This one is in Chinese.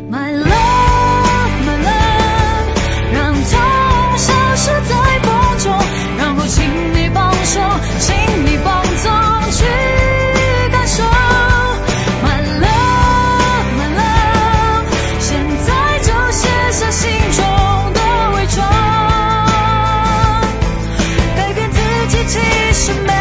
My love, my love， 让痛消失在风中，然后请你放手，请你放纵去感受。My love, my love， 现在就卸下心中的伪装，改变自己其实没